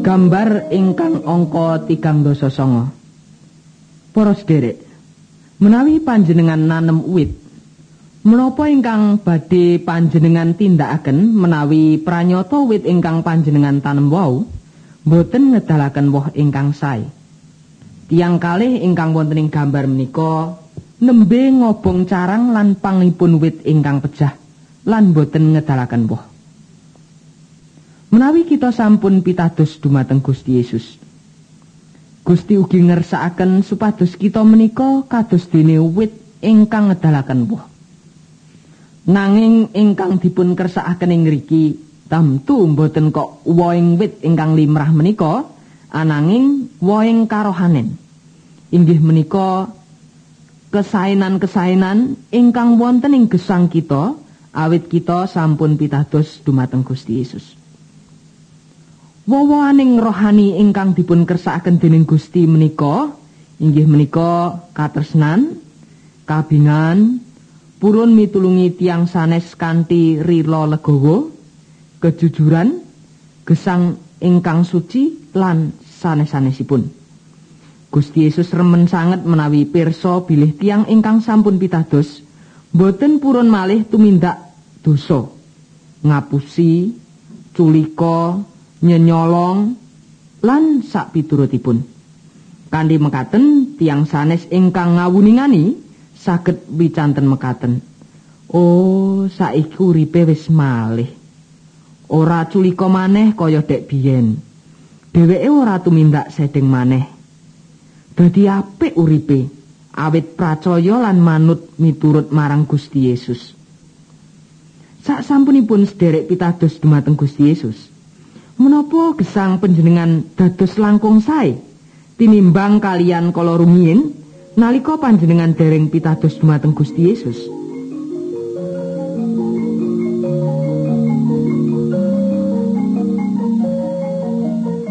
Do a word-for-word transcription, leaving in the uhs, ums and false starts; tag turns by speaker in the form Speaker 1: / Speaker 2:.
Speaker 1: Gambar ingkang angka tigang dasa sanga. Para sedherek, menawi panjenengan nanem wit, menapa ingkang badhe panjenengan tindakaken menawi pranyata wit ingkang panjenengan tanem wau boten ngedalaken woh ingkang sae? Tiyang kalih ingkang wonten ing gambar menika nembe ngobong carang lan pangipun wit ingkang pejah lan boten ngedalaken woh. Menawi kita sampun pitados dumateng Gusti Yesus, Gusti ugi ngersakaken supados kita menika kados dene wit ingkang ngedalaken woh. Nanging ingkang dipun kersakaken ing ngriki tamtu mboten kok wohing wit ingkang limrah menika, ananging wohing karohanen. Inggih menika kesaenan-kesaenan ingkang wonten ing gesang kita awit kita sampun pitados dumateng Gusti Yesus. Wowoaning rohani ingkang dipun kersakaken dening Gusti menika inggih menika katresnan, kabingan, purun mitulungi tiyang sanes kanthi rila legawa, kejujuran, gesang ingkang suci lan sanes-sanesipun. Gusti Yesus remen sanget menawi pirsa bilih tiyang ingkang sampun pitados boten purun malih tumindak dosa, ngapusi, culika, nyenyolong lan sak piturutipun. Kanthi mekaten tiyang sanes ingkang ngawuningani saged wicanten mekaten. Oh, saiki uripe wis malih. Ora culika maneh kaya dek biyen. Dheweke ora tumindak sedeng maneh. Dadi apik uripe awit pracaya lan manut miturut marang Gusti Yesus. Sak sampunipun sederek pitados dumateng Gusti Yesus, menapa gesang panjenengan dados langkung sae tinimbang kalian kala rumiyin nalika panjenengan dereng pitados dumateng Gusti Yesus?